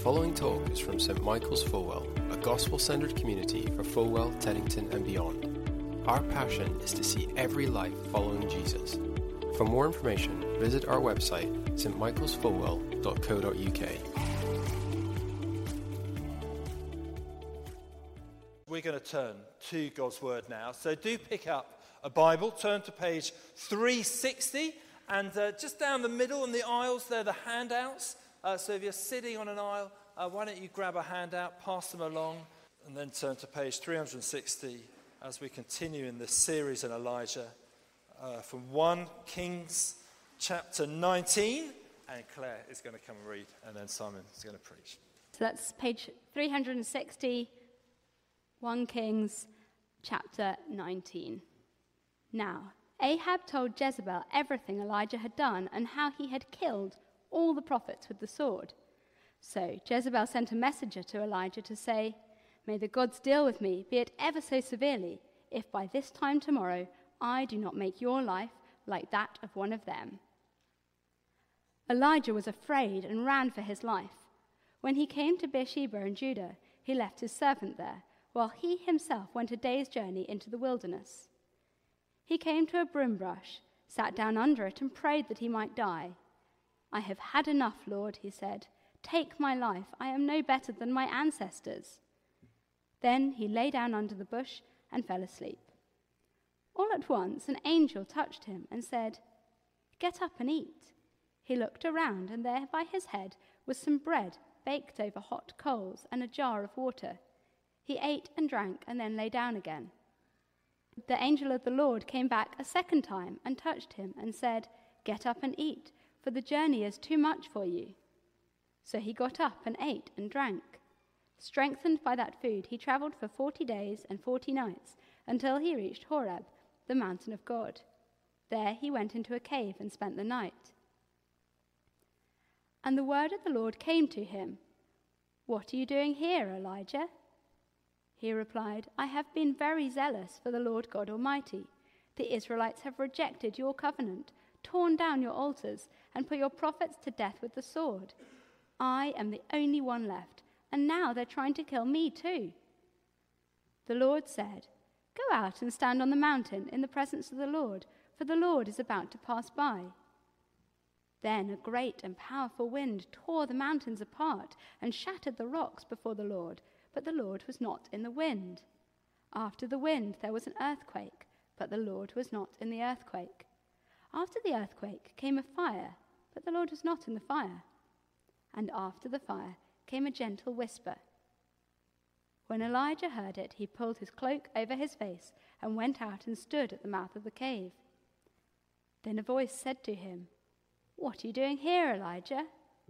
following talk is from St Michael's Fulwell, a gospel-centered community for Fulwell, Teddington and beyond. Our passion is to see every life following Jesus. For more information, visit our website, stmichaelsfulwell.co.uk. We're going to turn to God's Word now. So do pick up a Bible, turn to page 360, and just down the middle in the aisles, there are the handouts. So if you're sitting on an aisle, why don't you grab a handout, pass them along, and then turn to page 360 as we continue in this series on Elijah from 1 Kings chapter 19. And Claire is going to come and read, and then Simon is going to preach. So that's page 360, 1 Kings chapter 19. Now, Ahab told Jezebel everything Elijah had done and how he had killed all the prophets with the sword. So Jezebel sent a messenger to Elijah to say, "May the gods deal with me, be it ever so severely, if by this time tomorrow I do not make your life like that of one of them." Elijah was afraid and ran for his life. When he came to Beersheba in Judah, he left his servant there, while he himself went a day's journey into the wilderness. He came to a broom bush, sat down under it, and prayed that he might die. "I have had enough, Lord," he said. "Take my life. I am no better than my ancestors." Then he lay down under the bush and fell asleep. All at once an angel touched him and said, "Get up and eat." He looked around, and there by his head was some bread baked over hot coals and a jar of water. He ate and drank and then lay down again. The angel of the Lord came back a second time and touched him and said, "Get up and eat, for the journey is too much for you." So he got up and ate and drank. Strengthened by that food, he traveled for 40 days and 40 nights until he reached Horeb, the mountain of God. There he went into a cave and spent the night. And the word of the Lord came to him, "What are you doing here, Elijah?" He replied, "I have been very zealous for the Lord God Almighty. The Israelites have rejected your covenant, torn down your altars, and put your prophets to death with the sword. I am the only one left, and now they're trying to kill me too." The Lord said, "Go out and stand on the mountain in the presence of the Lord, for the Lord is about to pass by." Then a great and powerful wind tore the mountains apart and shattered the rocks before the Lord, but the Lord was not in the wind. After the wind there was an earthquake, but the Lord was not in the earthquake. After the earthquake came a fire, but the Lord was not in the fire. And after the fire came a gentle whisper. When Elijah heard it, he pulled his cloak over his face and went out and stood at the mouth of the cave. Then a voice said to him, "What are you doing here, Elijah?"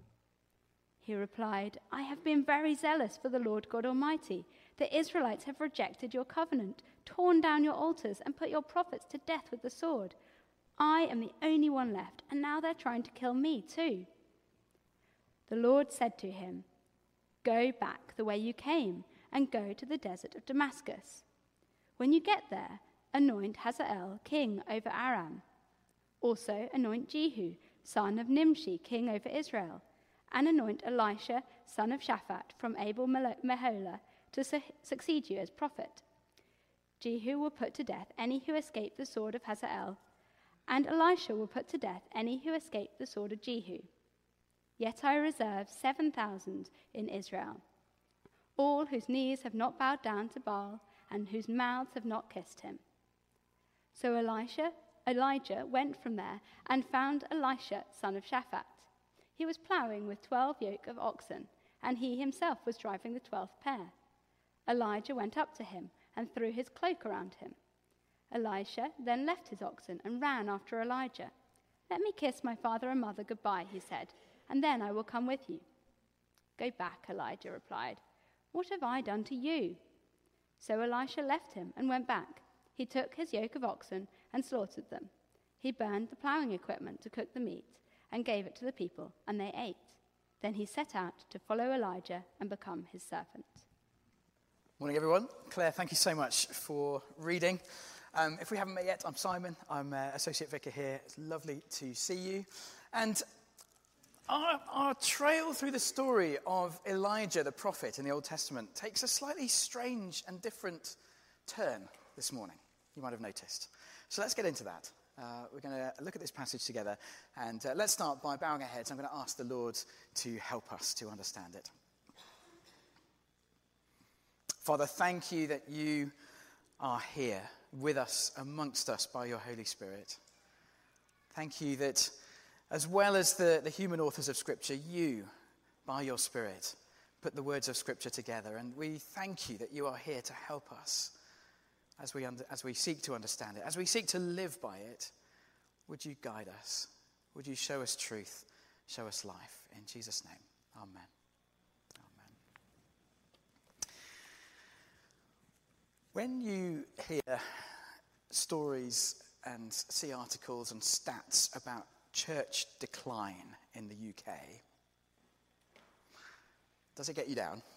He replied, "I have been very zealous for the Lord God Almighty. The Israelites have rejected your covenant, torn down your altars, and put your prophets to death with the sword. I am the only one left, and now they're trying to kill me too." The Lord said to him, "Go back the way you came, and go to the desert of Damascus. When you get there, anoint Hazael king over Aram. Also anoint Jehu, son of Nimshi, king over Israel, and anoint Elisha, son of Shaphat, from Abel-Meholah, to succeed you as prophet. Jehu will put to death any who escape the sword of Hazael, and Elisha will put to death any who escape the sword of Jehu. Yet I reserve 7,000 in Israel, all whose knees have not bowed down to Baal, and whose mouths have not kissed him." So Elijah went from there and found Elisha, son of Shaphat. He was ploughing with 12 yoke of oxen, and he himself was driving the 12th pair. Elijah went up to him and threw his cloak around him. Elisha then left his oxen and ran after Elijah. "Let me kiss my father and mother goodbye," he said, "and then I will come with you." "Go back," Elijah replied. "What have I done to you?" So Elisha left him and went back. He took his yoke of oxen and slaughtered them. He burned the ploughing equipment to cook the meat and gave it to the people, and they ate. Then he set out to follow Elijah and become his servant. Morning, everyone. Claire, thank you so much for reading. If we haven't met yet, I'm Simon. I'm Associate Vicar here. It's lovely to see you. And Our trail through the story of Elijah the prophet in the Old Testament takes a slightly strange and different turn this morning. You might have noticed. So let's get into that. We're going to look at this passage together, and let's start by bowing our heads. I'm going to ask the Lord to help us to understand it. Father, thank you that you are here with us, amongst us by your Holy Spirit. Thank you that as well as the human authors of Scripture, you, by your Spirit, put the words of Scripture together. And we thank you that you are here to help us as we seek to understand it, as we seek to live by it. Would you guide us? Would you show us truth, show us life? In Jesus' name, amen. Amen. When you hear stories and see articles and stats about church decline in the UK, does it get you down?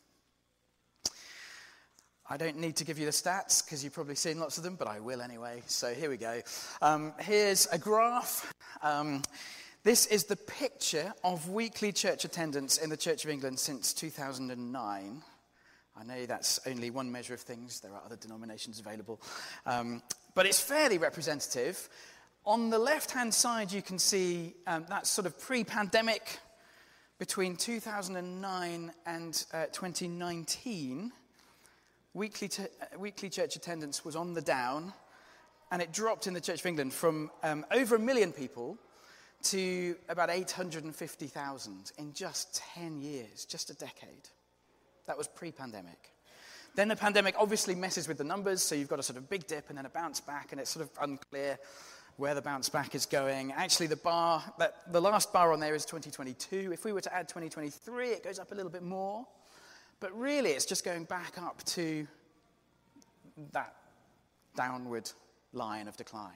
I don't need to give you the stats because you've probably seen lots of them, but I will anyway. So here we go. Here's a graph. This is the picture of weekly church attendance in the Church of England since 2009. I know that's only one measure of things. There are other denominations available. But it's fairly representative. On the left-hand side, you can see that's sort of pre-pandemic. Between 2009 and 2019, weekly church attendance was on the down, and it dropped in the Church of England from over 1 million people to about 850,000 in just 10 years, just a decade. That was pre-pandemic. Then the pandemic obviously messes with the numbers, so you've got a sort of big dip and then a bounce back, and it's sort of unclear where the bounce back is going. Actually, the last bar on there is 2022. If we were to add 2023, it goes up a little bit more. But really, it's just going back up to that downward line of decline.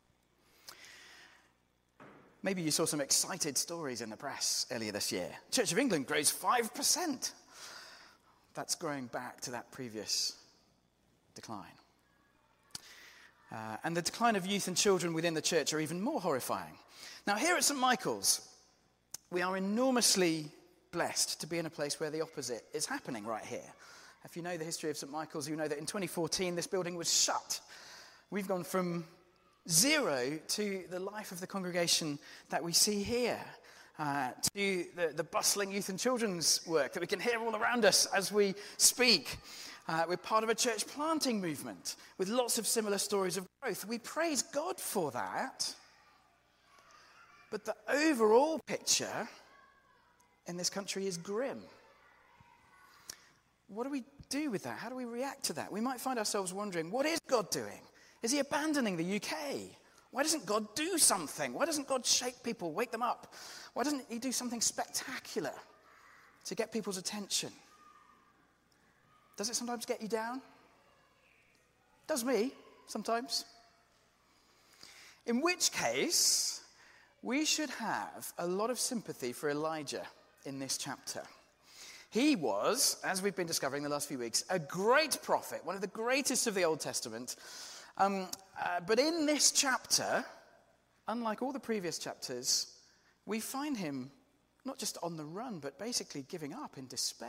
Maybe you saw some excited stories in the press earlier this year. Church of England grows 5%. That's growing back to that previous decline. And the decline of youth and children within the church are even more horrifying. Now, here at St. Michael's, we are enormously blessed to be in a place where the opposite is happening right here. If you know the history of St. Michael's, you know that in 2014, this building was shut. We've gone from 0 to the life of the congregation that we see here, to the bustling youth and children's work that we can hear all around us as we speak. We're part of a church planting movement with lots of similar stories of growth. We praise God for that. But the overall picture in this country is grim. What do we do with that? How do we react to that? We might find ourselves wondering, what is God doing? Is he abandoning the UK? Why doesn't God do something? Why doesn't God shake people, wake them up? Why doesn't he do something spectacular to get people's attention? Does it sometimes get you down? Does me, sometimes. In which case, we should have a lot of sympathy for Elijah in this chapter. He was, as we've been discovering the last few weeks, a great prophet, one of the greatest of the Old Testament. But in this chapter, unlike all the previous chapters, we find him not just on the run, but basically giving up in despair.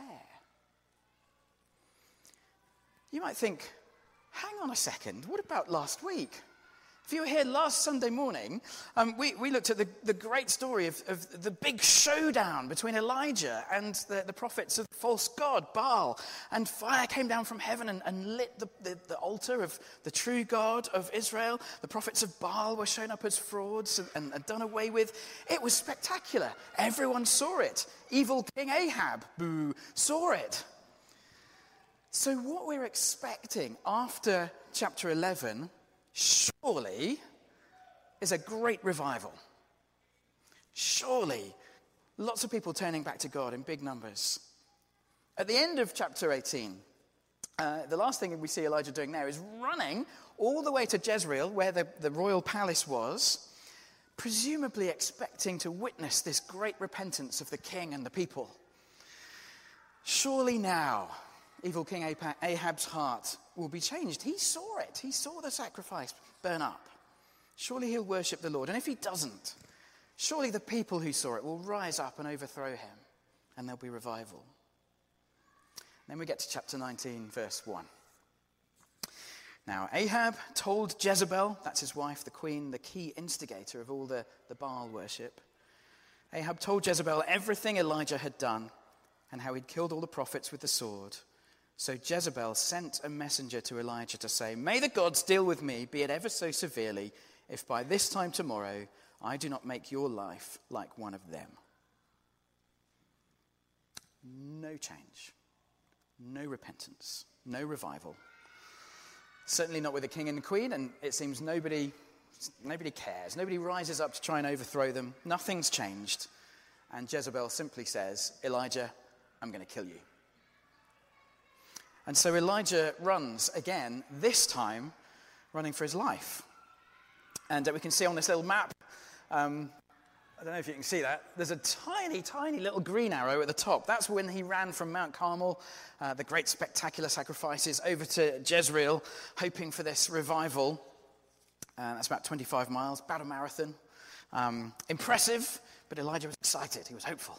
You might think, hang on a second, what about last week? If you were here last Sunday morning, we looked at the great story of the big showdown between Elijah and the prophets of the false god, Baal. And fire came down from heaven and lit the altar of the true God of Israel. The prophets of Baal were shown up as frauds and done away with. It was spectacular. Everyone saw it. Evil King Ahab, boo, saw it. So what we're expecting after chapter 11 surely is a great revival. Surely lots of people turning back to God in big numbers. At the end of chapter 18, the last thing we see Elijah doing there is running all the way to Jezreel, where the royal palace was, presumably expecting to witness this great repentance of the king and the people. Surely now, evil King Ahab's heart will be changed. He saw it. He saw the sacrifice burn up. Surely he'll worship the Lord. And if he doesn't, Surely the people who saw it will rise up and overthrow him, and there'll be revival. Then we get to chapter 19, verse 1. Now, Ahab told Jezebel, that's his wife, the queen, the key instigator of all the Baal worship. Ahab told Jezebel everything Elijah had done and how he'd killed all the prophets with the sword. So Jezebel sent a messenger to Elijah to say, "May the gods deal with me, be it ever so severely, if by this time tomorrow I do not make your life like one of them." No change, no repentance, no revival. Certainly not with the king and the queen, and it seems nobody cares. Nobody rises up to try and overthrow them. Nothing's changed. And Jezebel simply says, "Elijah, I'm going to kill you." And so Elijah runs again, this time running for his life. And we can see on this little map, I don't know if you can see that, there's a tiny, tiny little green arrow at the top. That's when he ran from Mount Carmel, the great spectacular sacrifices, over to Jezreel, hoping for this revival. That's about 25 miles, about a marathon. Impressive, but Elijah was excited. He was hopeful.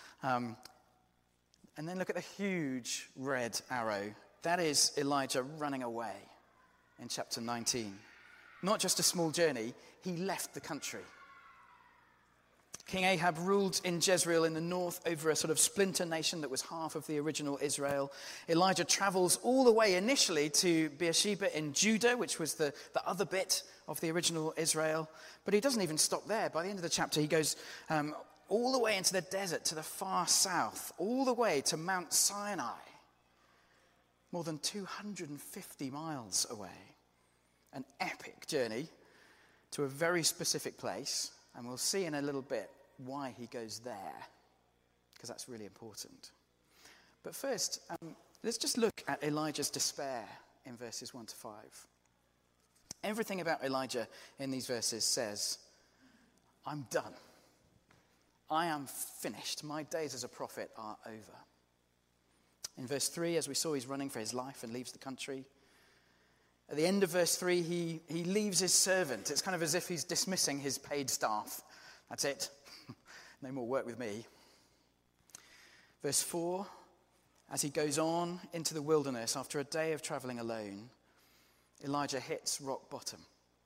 And then look at the huge red arrow. That is Elijah running away in chapter 19. Not just a small journey, he left the country. King Ahab ruled in Jezreel in the north over a sort of splinter nation that was half of the original Israel. Elijah travels all the way initially to Beersheba in Judah, which was the other bit of the original Israel. But he doesn't even stop there. By the end of the chapter, he goes all the way into the desert to the far south, all the way to Mount Sinai, more than 250 miles away. An epic journey to a very specific place, and we'll see in a little bit why he goes there, because that's really important. But first, let's just look at Elijah's despair in verses 1 to 5. Everything about Elijah in these verses says, "I'm done. I am finished. My days as a prophet are over." In verse 3, as we saw, he's running for his life and leaves the country. At the end of verse 3, he leaves his servant. It's kind of as if he's dismissing his paid staff. That's it. No more work with me. Verse 4, as he goes on into the wilderness after a day of traveling alone, Elijah hits rock bottom.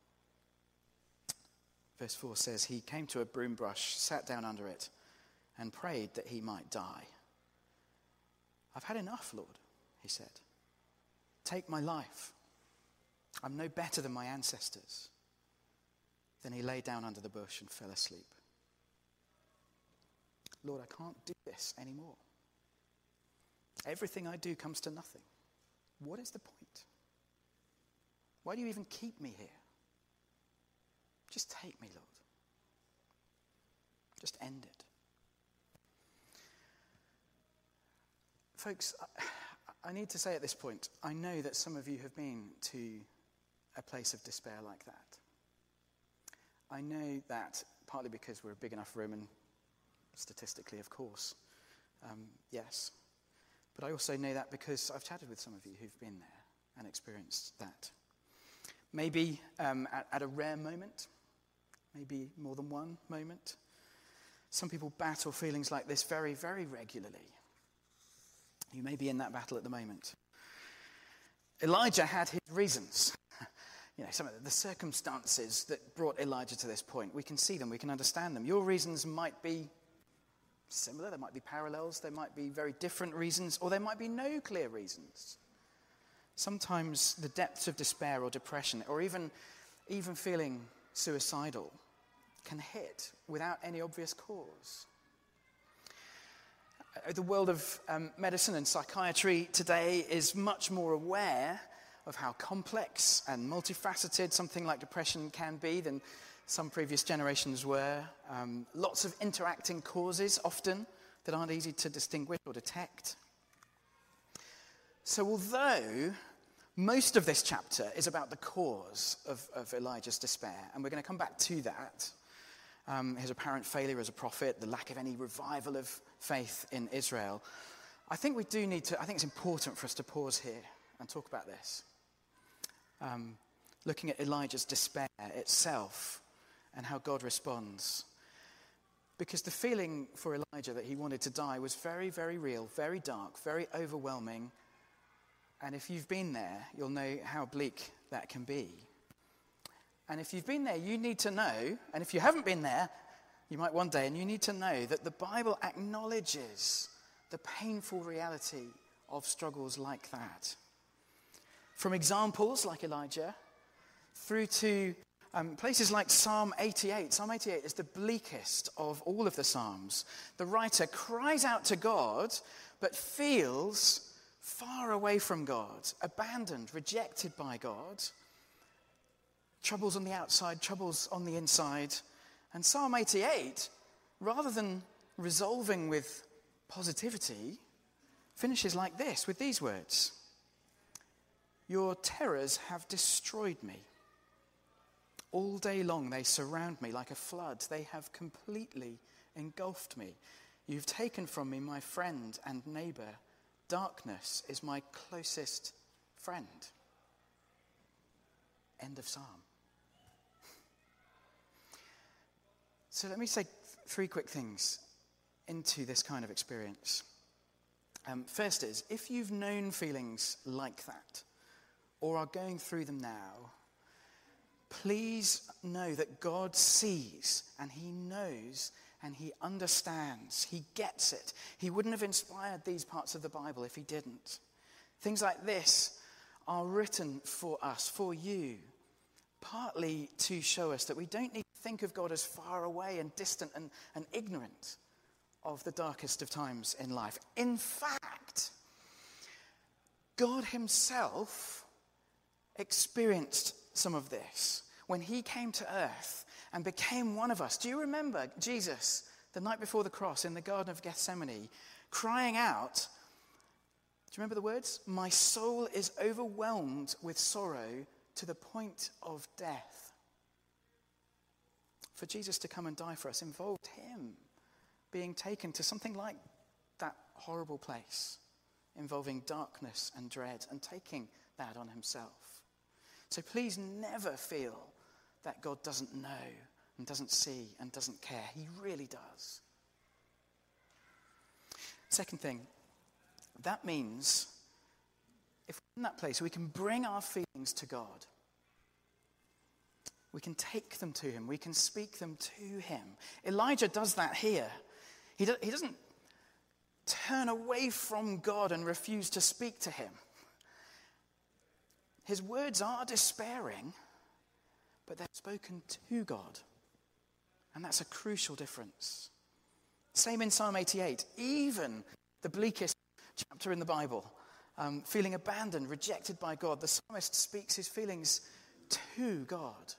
Verse 4 says, he came to a broom brush, sat down under it, and prayed that he might die. "I've had enough, Lord," he said. "Take my life. I'm no better than my ancestors." Then he lay down under the bush and fell asleep. "Lord, I can't do this anymore. Everything I do comes to nothing. What is the point? Why do you even keep me here? Just take me, Lord. Just end it." Folks, I need to say at this point, I know that some of you have been to a place of despair like that. I know that partly because we're a big enough room, and statistically, of course, yes. But I also know that because I've chatted with some of you who've been there and experienced that. Maybe at a rare moment, maybe more than one moment. Some people battle feelings like this very, very regularly. You may be in that battle at the moment. Elijah had his reasons. Some of the circumstances that brought Elijah to this point. We can see them, we can understand them. Your reasons might be similar, there might be parallels, there might be very different reasons, or there might be no clear reasons. Sometimes the depths of despair or depression, or even feeling suicidal, can hit without any obvious cause. The world of medicine and psychiatry today is much more aware of how complex and multifaceted something like depression can be than some previous generations were. Lots of interacting causes often that aren't easy to distinguish or detect. So although most of this chapter is about the cause of Elijah's despair, and we're going to come back to that, his apparent failure as a prophet, the lack of any revival of faith in Israel, I think it's important for us to pause here and talk about this. Looking at Elijah's despair itself and how God responds. Because the feeling for Elijah that he wanted to die was very, very real, very dark, very overwhelming. And if you've been there, you'll know how bleak that can be. And if you've been there, you need to know, and if you haven't been there, you might one day, and you need to know that the Bible acknowledges the painful reality of struggles like that. From examples like Elijah, through to places like Psalm 88. Psalm 88 is the bleakest of all of the Psalms. The writer cries out to God, but feels far away from God, abandoned, rejected by God. Troubles on the outside, troubles on the inside. And Psalm 88, rather than resolving with positivity, finishes like this, with these words. Your terrors have destroyed me. All day long they surround me like a flood. They have completely engulfed me. You've taken from me my friend and neighbor. Darkness is my closest friend. End of Psalm. So let me say three quick things into this kind of experience. First is, if you've known feelings like that, or are going through them now, please know that God sees and he knows and he understands. He gets it. He wouldn't have inspired these parts of the Bible if he didn't. Things like this are written for us, for you, partly to show us that we don't need to think of God as far away and distant and ignorant of the darkest of times in life. In fact, God himself experienced some of this when he came to earth and became one of us. Do you remember Jesus, the night before the cross in the Garden of Gethsemane, crying out, do you remember the words? My soul is overwhelmed with sorrow to the point of death. For Jesus to come and die for us involved him being taken to something like that horrible place, involving darkness and dread, and taking that on himself. So please never feel that God doesn't know and doesn't see and doesn't care. He really does. Second thing, that means if we're in that place, we can bring our feelings to God. We can take them to him. We can speak them to him. Elijah does that here. He doesn't turn away from God and refuse to speak to him. His words are despairing, but they're spoken to God. And that's a crucial difference. Same in Psalm 88. Even the bleakest chapter in the Bible, feeling abandoned, rejected by God, the psalmist speaks his feelings to God.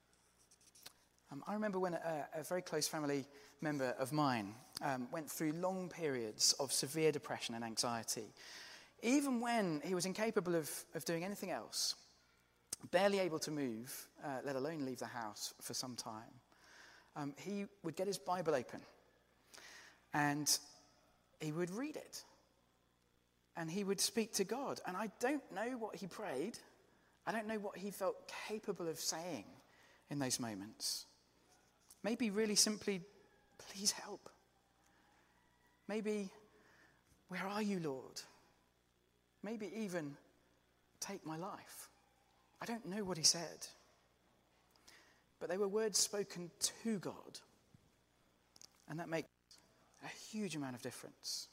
I remember when a very close family member of mine went through long periods of severe depression and anxiety. Even when he was incapable of doing anything else, barely able to move, let alone leave the house for some time, he would get his Bible open and he would read it. And he would speak to God. And I don't know what he prayed. I don't know what he felt capable of saying in those moments. Maybe really simply, please help. Maybe, where are you, Lord? Maybe even, take my life. I don't know what he said. But they were words spoken to God. And that makes a huge amount of difference.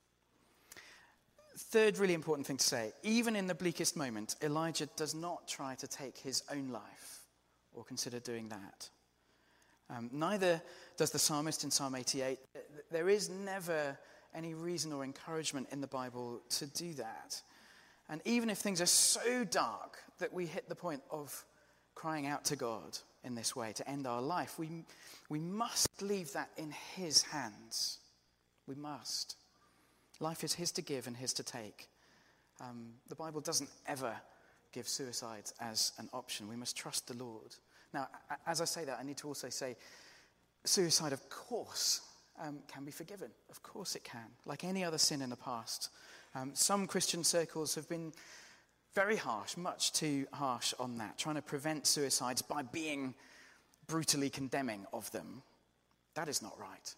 Third really important thing to say, even in the bleakest moment, Elijah does not try to take his own life or consider doing that. Neither does the psalmist in Psalm 88. There is never any reason or encouragement in the Bible to do that. And even if things are so dark that we hit the point of crying out to God in this way to end our life, we must leave that in his hands. We must. Life is his to give and his to take. The Bible doesn't ever give suicide as an option. We must trust the Lord. Now, as I say that, I need to also say suicide, of course, can be forgiven. Of course it can, like any other sin in the past. Some Christian circles have been very harsh, much too harsh on that, trying to prevent suicides by being brutally condemning of them. That is not right.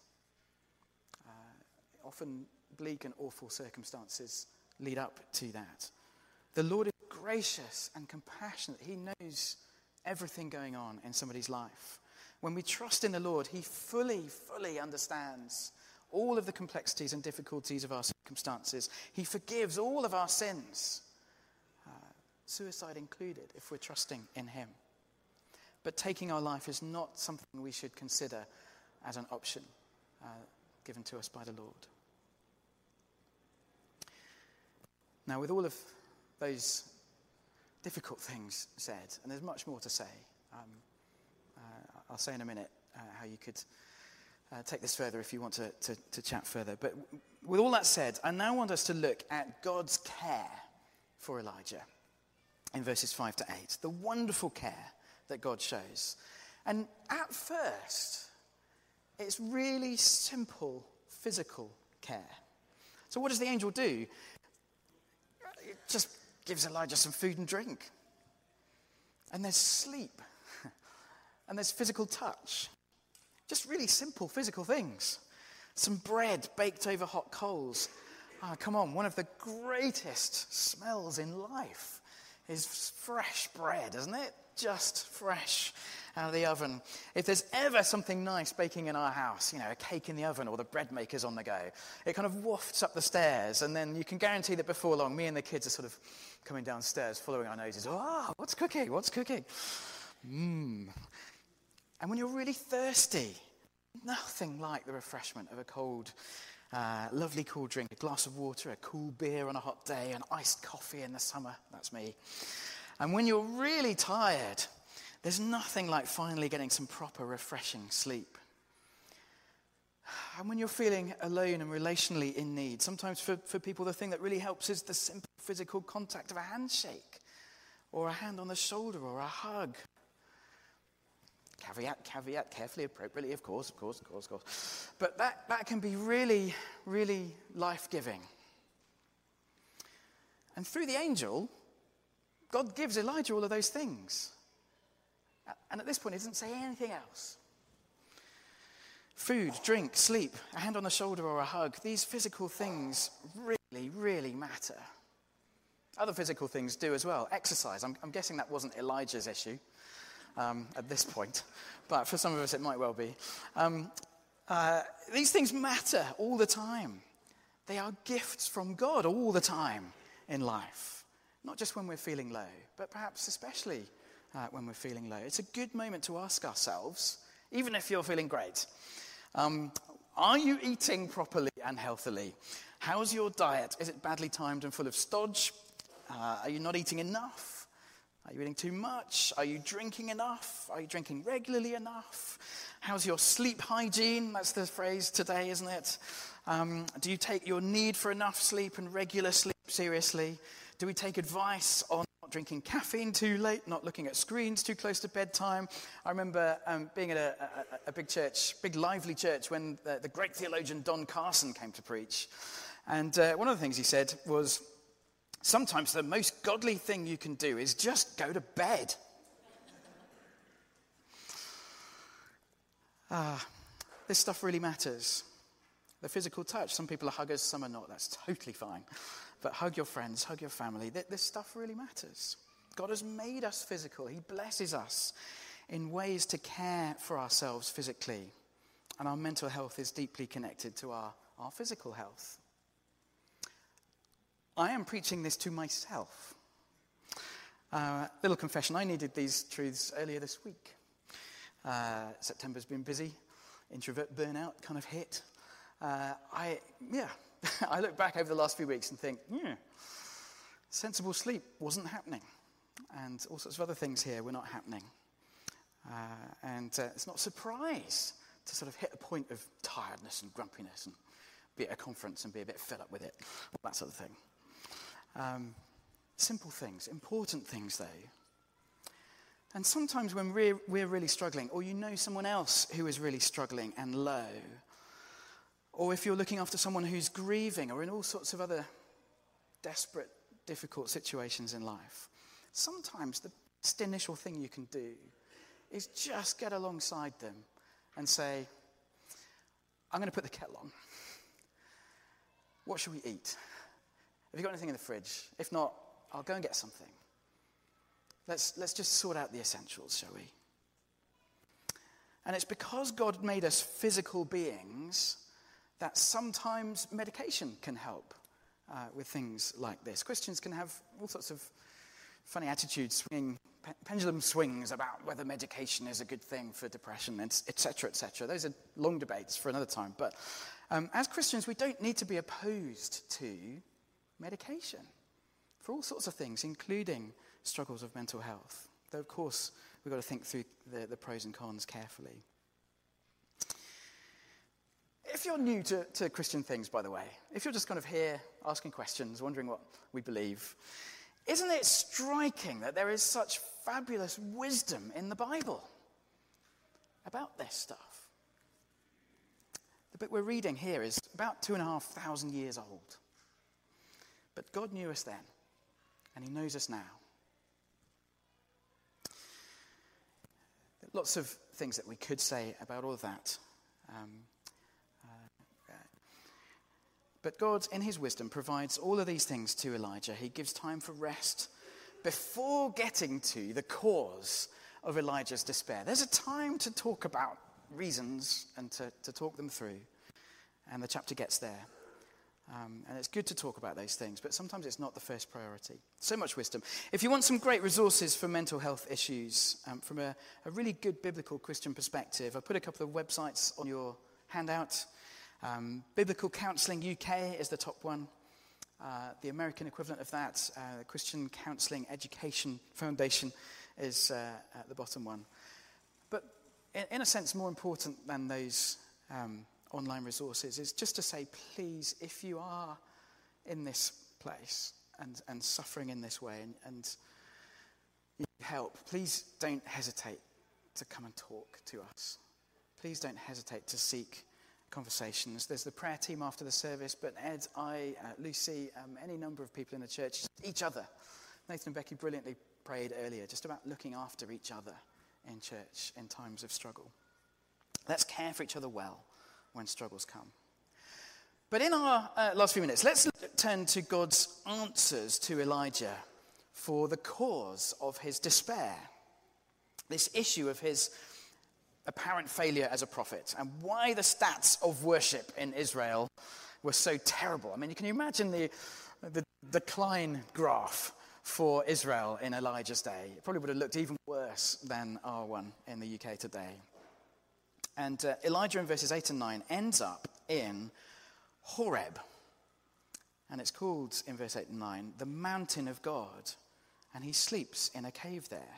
Often bleak and awful circumstances lead up to that. The Lord is gracious and compassionate. He knows everything going on in somebody's life. When we trust in the Lord, he fully understands all of the complexities and difficulties of our circumstances. He forgives all of our sins, suicide included, if we're trusting in him. But taking our life is not something we should consider as an option given to us by the Lord. Now, with all of those difficult things said, and there's much more to say, I'll say in a minute how you could take this further if you want to chat further. But with all that said, I now want us to look at God's care for Elijah in verses 5 to 8. The wonderful care that God shows. And at first, it's really simple physical care. So what does the angel do? It just gives Elijah some food and drink. And there's sleep. And there's physical touch. Just really simple physical things. Some bread baked over hot coals. Come on, one of the greatest smells in life is fresh bread, isn't it? Just fresh out of the oven. If there's ever something nice baking in our house, a cake in the oven or the bread maker's on the go, it kind of wafts up the stairs, and then you can guarantee that before long, me and the kids are sort of coming downstairs, following our noses. What's cooking? What's cooking? And when you're really thirsty, nothing like the refreshment of a cold, lovely cool drink, a glass of water, a cool beer on a hot day, an iced coffee in the summer. That's me. And when you're really tired, there's nothing like finally getting some proper, refreshing sleep. And when you're feeling alone and relationally in need, sometimes for people the thing that really helps is the simple physical contact of a handshake, or a hand on the shoulder, or a hug. Caveat, carefully, appropriately, of course. But that can be really, really life-giving. And through the angel, God gives Elijah all of those things. And at this point, he doesn't say anything else. Food, drink, sleep, a hand on the shoulder or a hug, these physical things really, really matter. Other physical things do as well. Exercise, I'm guessing that wasn't Elijah's issue at this point, but for some of us it might well be. These things matter all the time. They are gifts from God all the time in life. Not just when we're feeling low, but perhaps especially when we're feeling low. It's a good moment to ask ourselves, even if you're feeling great, are you eating properly and healthily? How's your diet? Is it badly timed and full of stodge? Are you not eating enough? Are you eating too much? Are you drinking enough? Are you drinking regularly enough? How's your sleep hygiene? That's the phrase today, isn't it? Do you take your need for enough sleep and regular sleep seriously? Do we take advice on not drinking caffeine too late, not looking at screens too close to bedtime? I remember being at a big church, big lively church, when the great theologian Don Carson came to preach. And one of the things he said was, sometimes the most godly thing you can do is just go to bed. This stuff really matters. The physical touch, some people are huggers, some are not. That's totally fine. But hug your friends, hug your family. This stuff really matters. God has made us physical. He blesses us in ways to care for ourselves physically. And our mental health is deeply connected to our physical health. I am preaching this to myself. Little confession, I needed these truths earlier this week. September's been busy. Introvert burnout kind of hit. I look back over the last few weeks and think, sensible sleep wasn't happening. And all sorts of other things here were not happening. And it's not a surprise to sort of hit a point of tiredness and grumpiness and be at a conference and be a bit fed up with it, all that sort of thing. Simple things, important things though. And sometimes when we're really struggling, or you know someone else who is really struggling and low, or if you're looking after someone who's grieving, or in all sorts of other desperate, difficult situations in life, sometimes the best initial thing you can do is just get alongside them and say, I'm going to put the kettle on. What should we eat? Have you got anything in the fridge? If not, I'll go and get something. Let's just sort out the essentials, shall we? And it's because God made us physical beings that sometimes medication can help with things like this. Christians can have all sorts of funny attitudes, pendulum swings about whether medication is a good thing for depression, etc., etc. Those are long debates for another time. But as Christians, we don't need to be opposed to medication for all sorts of things, including struggles of mental health. Though, of course, we've got to think through the pros and cons carefully. If you're new to Christian things, by the way, if you're just kind of here asking questions, wondering what we believe, isn't it striking that there is such fabulous wisdom in the Bible about this stuff? The book we're reading here is about 2,500 years old. But God knew us then, and he knows us now. Lots of things that we could say about all of that. But God, in his wisdom, provides all of these things to Elijah. He gives time for rest before getting to the cause of Elijah's despair. There's a time to talk about reasons and to talk them through. And the chapter gets there. And it's good to talk about those things, but sometimes it's not the first priority. So much wisdom. If you want some great resources for mental health issues from a really good biblical Christian perspective, I put a couple of websites on your handout. Biblical Counselling UK is the top one. The American equivalent of that, the Christian Counselling Education Foundation, is at the bottom one. But in a sense, more important than those online resources is just to say, please, if you are in this place and suffering in this way and you need help, please don't hesitate to come and talk to us. Please don't hesitate to seek conversations. There's the prayer team after the service, but Ed, Lucy, any number of people in the church, each other. Nathan and Becky brilliantly prayed earlier just about looking after each other in church in times of struggle. Let's care for each other well when struggles come. But in our last few minutes, let's turn to God's answers to Elijah for the cause of his despair. This issue of his apparent failure as a prophet and why the stats of worship in Israel were so terrible. I mean, can you imagine the decline graph for Israel in Elijah's day? It probably would have looked even worse than our one in the UK today. And Elijah in verses 8 and 9 ends up in Horeb. And it's called, in verse 8 and 9, the mountain of God. And he sleeps in a cave there.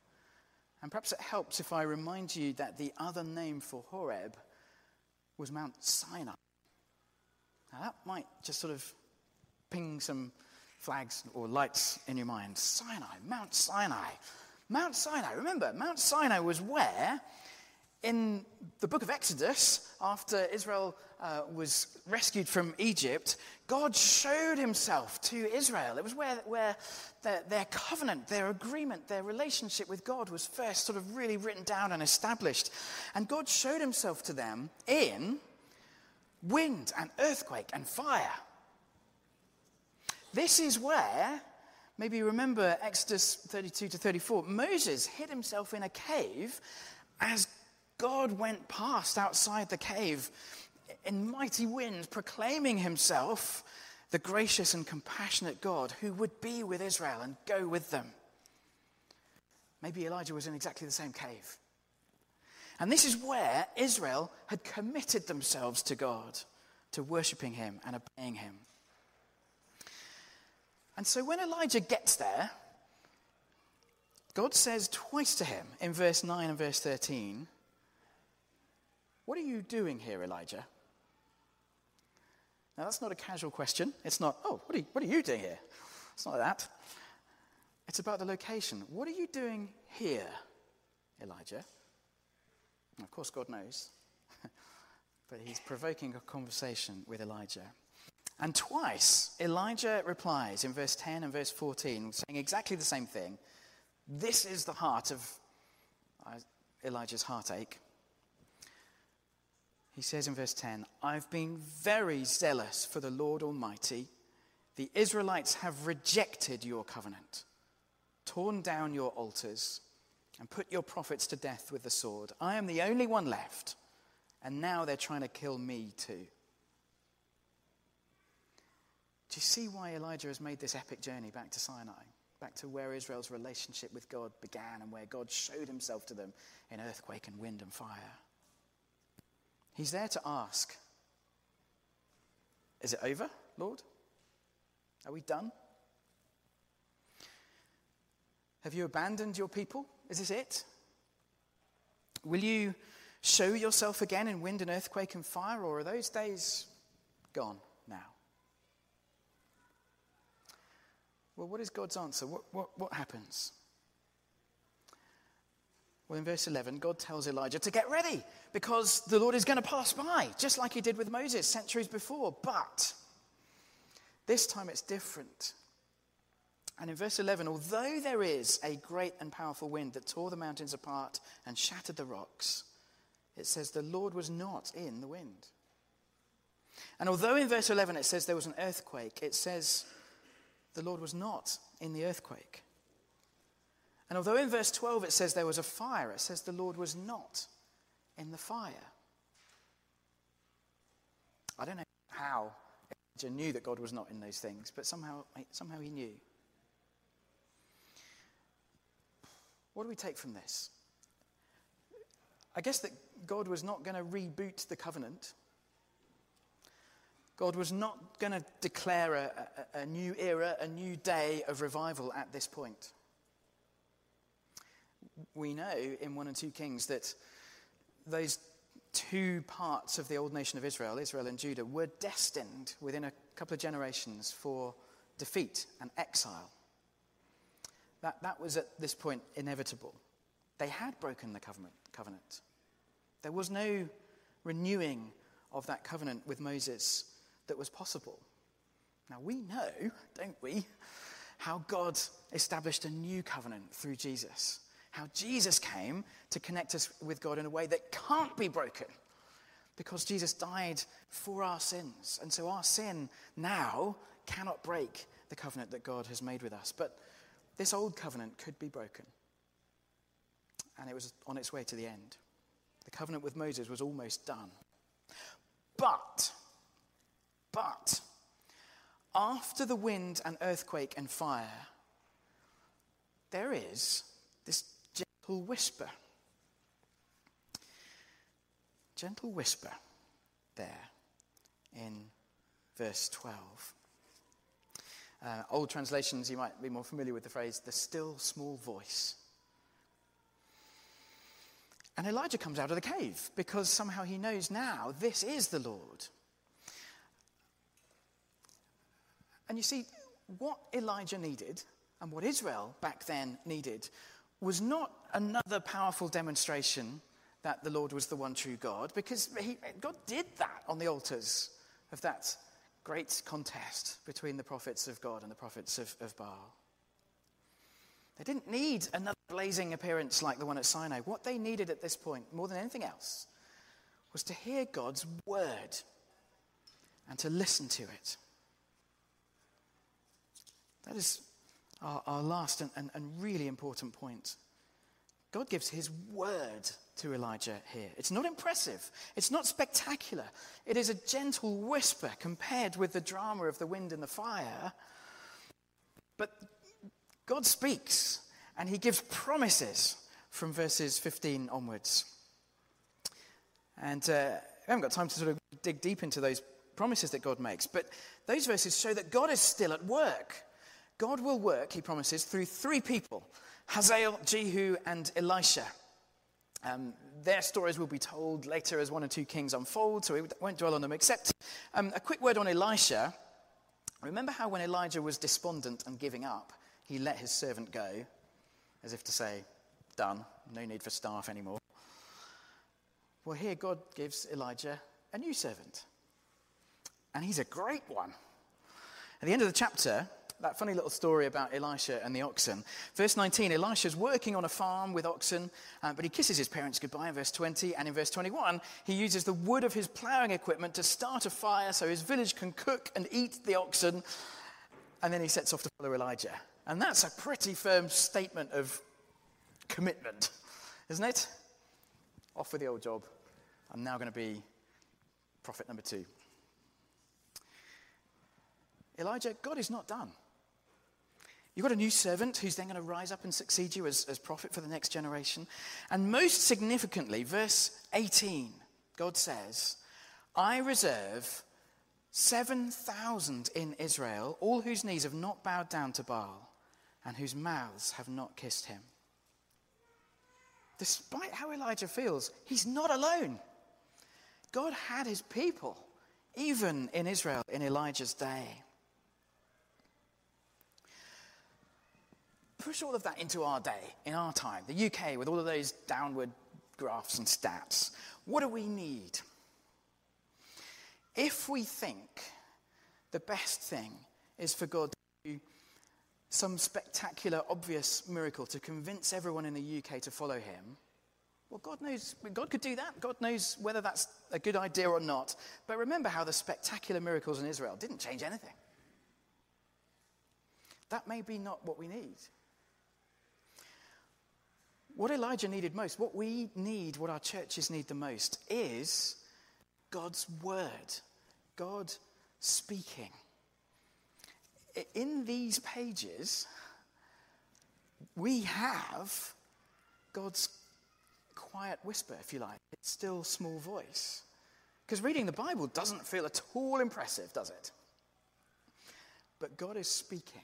And perhaps it helps if I remind you that the other name for Horeb was Mount Sinai. Now that might just sort of ping some flags or lights in your mind. Sinai, Mount Sinai. Mount Sinai, remember, Mount Sinai was where, in the book of Exodus, after Israel was rescued from Egypt, God showed himself to Israel. It was where their covenant, their agreement, their relationship with God was first sort of really written down and established. And God showed himself to them in wind and earthquake and fire. This is where, maybe you remember Exodus 32 to 34, Moses hid himself in a cave as God went past outside the cave in mighty winds, proclaiming himself the gracious and compassionate God who would be with Israel and go with them. Maybe Elijah was in exactly the same cave. And this is where Israel had committed themselves to God, to worshipping him and obeying him. And so when Elijah gets there, God says twice to him in verse 9 and verse 13, "What are you doing here, Elijah?" Now, that's not a casual question. It's not, "Oh, what are you doing here?" It's not that. It's about the location. What are you doing here, Elijah? And of course, God knows. But he's provoking a conversation with Elijah. And twice, Elijah replies in verse 10 and verse 14, saying exactly the same thing. This is the heart of Elijah's heartache. He says in verse 10, I've been very zealous for the Lord Almighty. The Israelites have rejected your covenant, torn down your altars, and put your prophets to death with the sword. I am the only one left, and now they're trying to kill me too. Do you see why Elijah has made this epic journey back to Sinai, back to where Israel's relationship with God began and where God showed himself to them in earthquake and wind and fire? He's there to ask, is it over, Lord? Are we done? Have you abandoned your people? Is this it? Will you show yourself again in wind and earthquake and fire, or are those days gone now? Well, what is God's answer? What happens? Well, in verse 11, God tells Elijah to get ready because the Lord is going to pass by, just like he did with Moses centuries before. But this time it's different. And in verse 11, although there is a great and powerful wind that tore the mountains apart and shattered the rocks, it says the Lord was not in the wind. And although in verse 11 it says there was an earthquake, it says the Lord was not in the earthquake. And although in verse 12 it says there was a fire, it says the Lord was not in the fire. I don't know how Elijah knew that God was not in those things, but somehow he knew. What do we take from this? I guess that God was not going to reboot the covenant. God was not going to declare a new era, a new day of revival at this point. We know in 1 and 2 Kings that those two parts of the old nation of Israel, Israel and Judah, were destined within a couple of generations for defeat and exile. That was at this point inevitable. They had broken the covenant. There was no renewing of that covenant with Moses that was possible. Now we know, don't we, how God established a new covenant through Jesus. How Jesus came to connect us with God in a way that can't be broken because Jesus died for our sins. And so our sin now cannot break the covenant that God has made with us. But this old covenant could be broken. And it was on its way to the end. The covenant with Moses was almost done. But, after the wind and earthquake and fire, there is this gentle whisper there in verse 12. Old translations, you might be more familiar with the phrase, the still small voice. And Elijah comes out of the cave because somehow he knows now this is the Lord. And you see, what Elijah needed and what Israel back then needed was not another powerful demonstration that the Lord was the one true God, because God did that on the altars of that great contest between the prophets of God and the prophets of Baal. They didn't need another blazing appearance like the one at Sinai. What they needed at this point, more than anything else, was to hear God's word and to listen to it. That is our last and really important point. God gives his word to Elijah here. It's not impressive. It's not spectacular. It is a gentle whisper compared with the drama of the wind and the fire. But God speaks, and he gives promises from verses 15 onwards. And I haven't got time to sort of dig deep into those promises that God makes, but those verses show that God is still at work. God will work, he promises, through three people: Hazael, Jehu, and Elisha. Their stories will be told later as 1 and 2 Kings unfold, so we won't dwell on them, except a quick word on Elisha. Remember how when Elijah was despondent and giving up, he let his servant go, as if to say, done, no need for staff anymore. Well, here God gives Elijah a new servant, and he's a great one. At the end of the chapter, that funny little story about Elisha and the oxen. Verse 19, Elisha's working on a farm with oxen, but he kisses his parents goodbye in verse 20. And in verse 21, he uses the wood of his ploughing equipment to start a fire so his village can cook and eat the oxen. And then he sets off to follow Elijah. And that's a pretty firm statement of commitment, isn't it? Off with the old job. I'm now going to be prophet number 2. Elijah, God is not done. You've got a new servant who's then going to rise up and succeed you as prophet for the next generation. And most significantly, verse 18, God says, I reserve 7,000 in Israel, all whose knees have not bowed down to Baal and whose mouths have not kissed him. Despite how Elijah feels, he's not alone. God had his people, even in Israel in Elijah's day. Push all of that into our day, in our time, the UK, with all of those downward graphs and stats. What do we need? If we think the best thing is for God to do some spectacular, obvious miracle to convince everyone in the UK to follow him, well, God knows, God could do that. God knows whether that's a good idea or not. But remember how the spectacular miracles in Israel didn't change anything. That may be not what we need. What Elijah needed most, what we need, what our churches need the most, is God's word, God speaking. In these pages, we have God's quiet whisper, if you like. It's still small voice. Because reading the Bible doesn't feel at all impressive, does it? But God is speaking.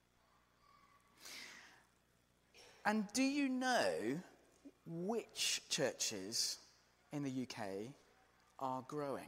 And do you know which churches in the UK are growing?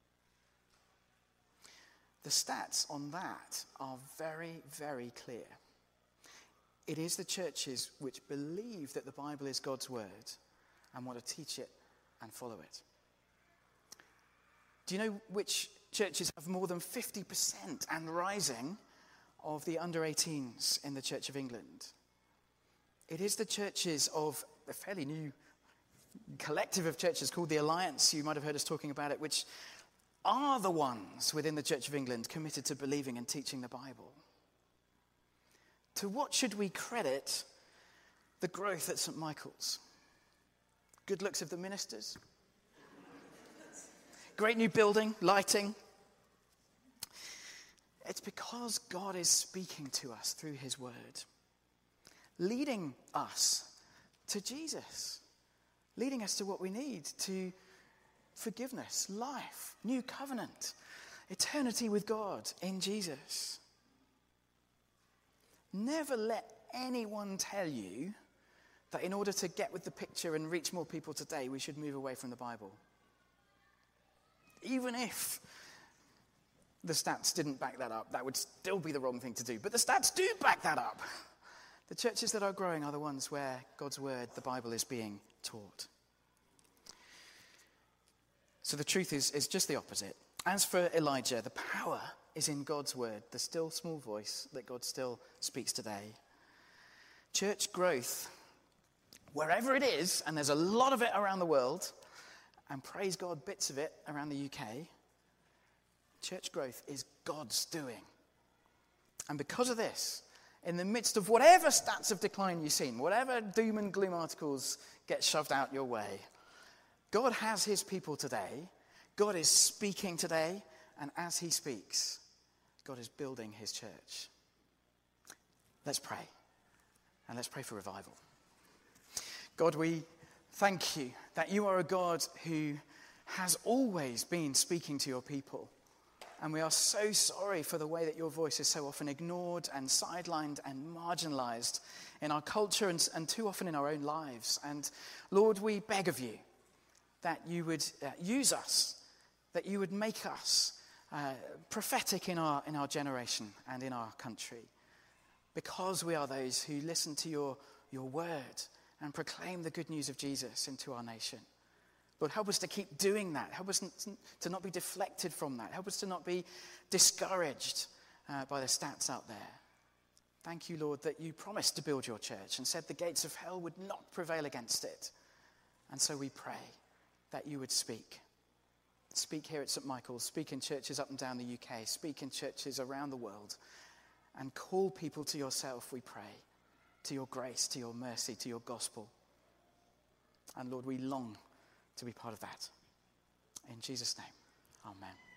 The stats on that are very, very clear. It is the churches which believe that the Bible is God's word and want to teach it and follow it. Do you know which churches have more than 50% and rising of the under 18s in the Church of England? It is the churches of a fairly new collective of churches called the Alliance. You might have heard us talking about it, which are the ones within the Church of England committed to believing and teaching the Bible. To what should we credit the growth at St. Michael's? Good looks of the ministers? Great new building, lighting? It's because God is speaking to us through his word, leading us to Jesus, leading us to what we need, to forgiveness, life, new covenant, eternity with God in Jesus. Never let anyone tell you that in order to get with the picture and reach more people today, we should move away from the Bible. Even if the stats didn't back that up, that would still be the wrong thing to do. But the stats do back that up. The churches that are growing are the ones where God's word, the Bible, is being taught. So the truth is just the opposite. As for Elijah, the power is in God's word, the still small voice that God still speaks today. Church growth, wherever it is, and there's a lot of it around the world, and praise God, bits of it around the UK, church growth is God's doing. And because of this, in the midst of whatever stats of decline you've seen, whatever doom and gloom articles get shoved out your way, God has his people today. God is speaking today. And as he speaks, God is building his church. Let's pray. And let's pray for revival. God, we thank you that you are a God who has always been speaking to your people. And we are so sorry for the way that your voice is so often ignored and sidelined and marginalized in our culture and too often in our own lives. And Lord, we beg of you that you would use us, that you would make us prophetic in our generation and in our country, because we are those who listen to your word and proclaim the good news of Jesus into our nation. Lord, help us to keep doing that. Help us to not be deflected from that. Help us to not be discouraged by the stats out there. Thank you, Lord, that you promised to build your church and said the gates of hell would not prevail against it. And so we pray that you would speak. Speak here at St. Michael's, speak in churches up and down the UK, speak in churches around the world, and call people to yourself, we pray, to your grace, to your mercy, to your gospel. And Lord, we long to be part of that. In Jesus' name, amen.